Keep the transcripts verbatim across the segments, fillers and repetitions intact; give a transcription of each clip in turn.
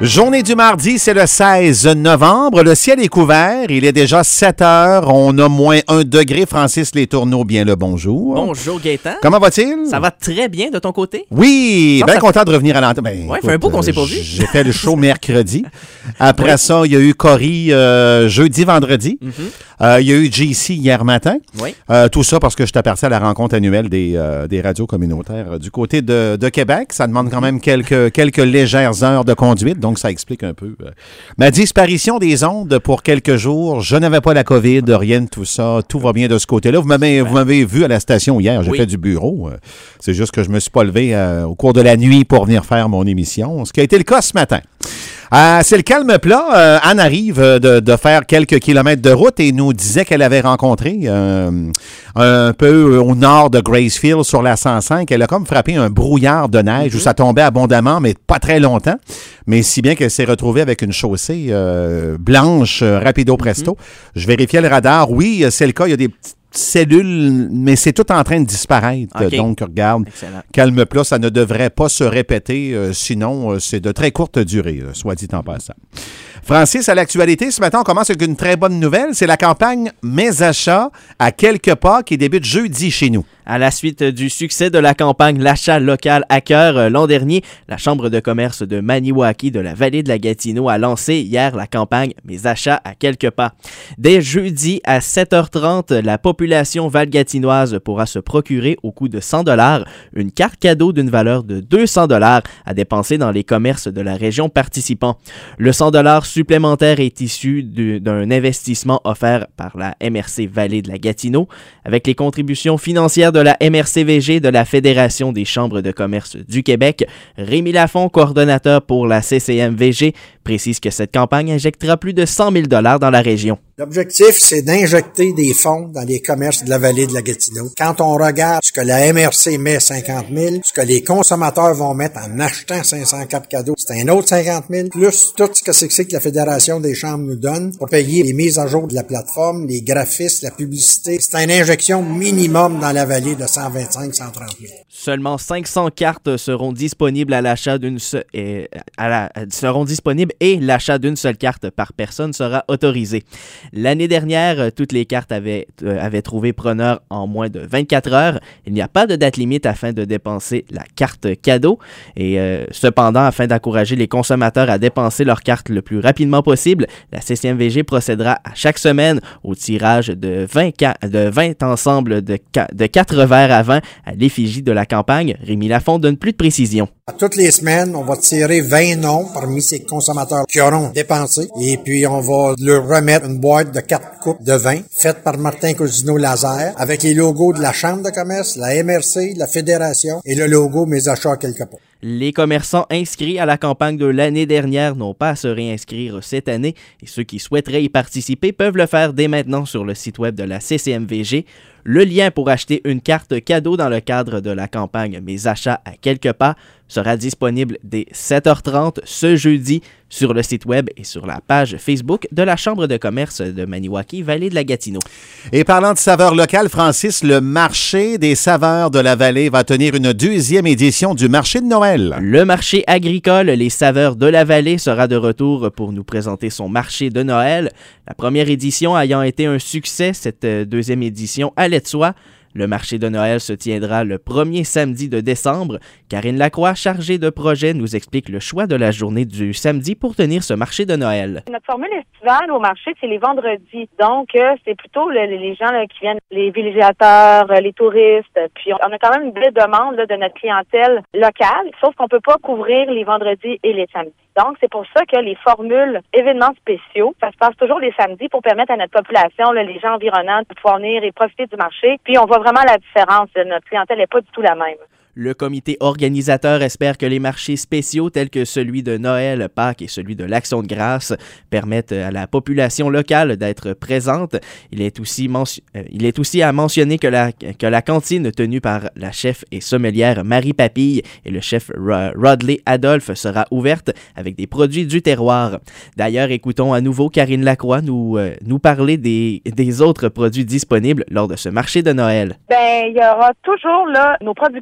Journée du mardi, c'est le seize novembre. Le ciel est couvert. Il est déjà sept heures. On a moins un degré. Francis Les Tourneaux, bien le bonjour. Bonjour Gaëtan. Comment va-t-il? Ça va très bien de ton côté? Oui, bien content fait... de revenir à l'antenne. Ben, oui, il fait un peu qu'on s'est pas vu. J'ai fait le show mercredi. Après oui. ça, il y a eu Cory euh, jeudi, vendredi. Mm-hmm. Euh, il y a eu J C hier matin. Oui. Euh, tout ça parce que je suis aperçu à la rencontre annuelle des, euh, des radios communautaires du côté de, de Québec. Ça demande quand même quelques, quelques légères heures de conduite, donc ça explique un peu. Euh, ma disparition des ondes pour quelques jours, je n'avais pas la COVID, rien de tout ça, tout va bien de ce côté-là. Vous m'avez, vous m'avez vu à la station hier, j'ai oui. fait du bureau. Euh, c'est juste que je me suis pas levé euh, au cours de la nuit pour venir faire mon émission, ce qui a été le cas ce matin. Euh, c'est le calme plat. Euh, Anne arrive de, de faire quelques kilomètres de route et nous disait qu'elle avait rencontré euh, un peu au nord de Gracefield sur la cent cinq. Elle a comme frappé un brouillard de neige mm-hmm. où ça tombait abondamment, mais pas très longtemps. Mais si bien qu'elle s'est retrouvée avec une chaussée euh, blanche, euh, rapido presto. Mm-hmm. Je vérifiais le radar. Oui, c'est le cas. Il y a des petites cellules, mais c'est tout en train de disparaître. Okay. Donc, regarde, excellent. Calme plat, ça ne devrait pas se répéter. Euh, sinon, euh, c'est de très courte durée, euh, soit dit en passant. Francis, à l'actualité, ce matin, on commence avec une très bonne nouvelle. C'est la campagne Mes achats à quelques pas qui débute jeudi chez nous. À la suite du succès de la campagne L'achat local à cœur l'an dernier, la Chambre de commerce de Maniwaki de la vallée de la Gatineau a lancé hier la campagne Mes achats à quelques pas. Dès jeudi à sept heures trente, la population valgatinoise pourra se procurer au coût de cent dollars une carte cadeau d'une valeur de deux cents dollars à dépenser dans les commerces de la région participant. Le cent dollars supplémentaire est issu du, d'un investissement offert par la M R C Vallée de la Gatineau avec les contributions financières de la M R C V G de la Fédération des chambres de commerce du Québec. Rémi Lafont, coordonnateur pour la C C M V G, précise que cette campagne injectera plus de cent mille dollars dans la région. L'objectif, c'est d'injecter des fonds dans les commerces de la vallée de la Gatineau. Quand on regarde ce que la M R C met cinquante mille, ce que les consommateurs vont mettre en achetant cinq cents cartes cadeaux, c'est un autre cinquante mille, plus tout ce que c'est que, c'est que la Fédération des chambres nous donne pour payer les mises à jour de la plateforme, les graphistes, la publicité. C'est une injection minimum dans la vallée de cent vingt-cinq à cent trente mille. Seulement cinq cents cartes seront disponibles à l'achat d'une seule, et, à la, seront disponibles et l'achat d'une seule carte par personne sera autorisé. L'année dernière, toutes les cartes avaient, euh, avaient trouvé preneur en moins de vingt-quatre heures. Il n'y a pas de date limite afin de dépenser la carte cadeau. Et euh, cependant, afin d'encourager les consommateurs à dépenser leur carte le plus rapidement possible, la C C M V G procédera à chaque semaine au tirage de vingt, de vingt ensembles de, de quatre verres à vin à l'effigie de la campagne. Rémi Lafont donne plus de précisions. À toutes les semaines, on va tirer vingt noms parmi ces consommateurs qui auront dépensé. Et puis, on va leur remettre une boîte de quatre coupes de vin faite par Martin Cousineau Laser avec les logos de la Chambre de commerce, la M R C, la Fédération et le logo Mes achats à quelques pas. Les commerçants inscrits à la campagne de l'année dernière n'ont pas à se réinscrire cette année et ceux qui souhaiteraient y participer peuvent le faire dès maintenant sur le site web de la C C M V G. Le lien pour acheter une carte cadeau dans le cadre de la campagne Mes achats à quelques pas sera disponible dès sept heures trente ce jeudi sur le site web et sur la page Facebook de la Chambre de commerce de Maniwaki, Vallée de la Gatineau. Et parlant de saveurs locales, Francis, le marché des saveurs de la vallée va tenir une deuxième édition du marché de Noël. Le marché agricole Les saveurs de la vallée sera de retour pour nous présenter son marché de Noël. La première édition ayant été un succès, cette deuxième édition allait de soi. Le marché de Noël se tiendra le premier samedi de décembre. Karine Lacroix, chargée de projet, nous explique le choix de la journée du samedi pour tenir ce marché de Noël. Notre formule estivale au marché, c'est les vendredis. Donc, euh, c'est plutôt le, les gens là, qui viennent, les villégiateurs, les touristes. Puis, on a quand même une belle demande là, de notre clientèle locale, sauf qu'on peut pas couvrir les vendredis et les samedis. Donc, c'est pour ça que les formules événements spéciaux, ça se passe toujours les samedis pour permettre à notre population, là, les gens environnants, de pouvoir venir et profiter du marché. Puis, on voit vraiment la différence. Notre clientèle n'est pas du tout la même. Le comité organisateur espère que les marchés spéciaux tels que celui de Noël, Pâques et celui de l'Action de grâce permettent à la population locale d'être présente. Il est aussi, mention... Il est aussi à mentionner que la... que la cantine tenue par la chef et sommelière Marie Papille et le chef Rodley Adolphe sera ouverte avec des produits du terroir. D'ailleurs, écoutons à nouveau Karine Lacroix nous, euh, nous parler des... des autres produits disponibles lors de ce marché de Noël. Ben, il y aura toujours là, nos producteurs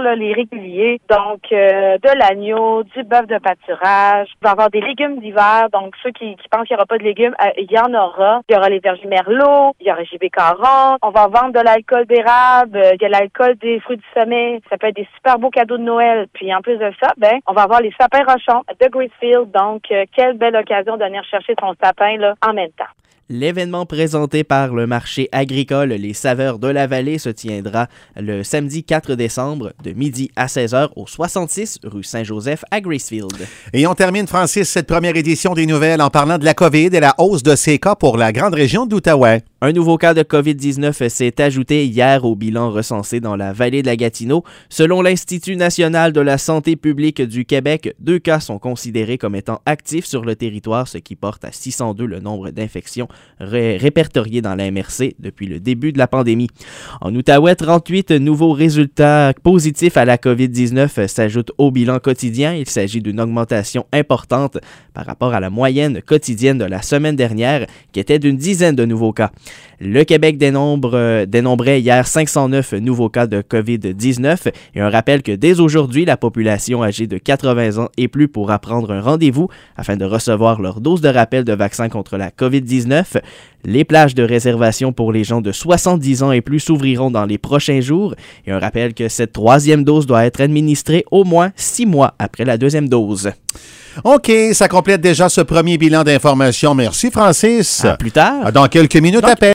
là, les réguliers. Donc, euh, de l'agneau, du bœuf de pâturage. Il va y avoir des légumes d'hiver. Donc, ceux qui, qui pensent qu'il n'y aura pas de légumes, euh, il y en aura. Il y aura les vergers merlot, il y aura J B caron. On va vendre de l'alcool d'érable, euh, il y a l'alcool des fruits du sommet. Ça peut être des super beaux cadeaux de Noël. Puis, en plus de ça, ben, on va avoir les sapins rochons de Gracefield. Donc, euh, quelle belle occasion de venir chercher son sapin là en même temps. L'événement présenté par le marché agricole Les Saveurs de la Vallée se tiendra le samedi quatre décembre de midi à seize heures au soixante-six rue Saint-Joseph à Gracefield. Et on termine, Francis, cette première édition des nouvelles en parlant de la COVID et la hausse de ces cas pour la grande région de l'Outaouais. Un nouveau cas de covid dix-neuf s'est ajouté hier au bilan recensé dans la vallée de la Gatineau. Selon l'Institut national de la santé publique du Québec, deux cas sont considérés comme étant actifs sur le territoire, ce qui porte à six cent deux le nombre d'infections ré- répertoriées dans la M R C depuis le début de la pandémie. En Outaouais, trente-huit nouveaux résultats positifs à la covid dix-neuf s'ajoutent au bilan quotidien. Il s'agit d'une augmentation importante par rapport à la moyenne quotidienne de la semaine dernière, qui était d'une dizaine de nouveaux cas. Le Québec dénombre, euh, dénombrait hier cinq cent neuf nouveaux cas de covid dix-neuf et un rappel que dès aujourd'hui, la population âgée de quatre-vingts ans et plus pourra prendre un rendez-vous afin de recevoir leur dose de rappel de vaccin contre la covid dix-neuf. Les plages de réservation pour les gens de soixante-dix ans et plus s'ouvriront dans les prochains jours et un rappel que cette troisième dose doit être administrée au moins six mois après la deuxième dose. OK, ça complète déjà ce premier bilan d'information. Merci, Francis. À plus tard. Dans quelques minutes, Donc, à peine.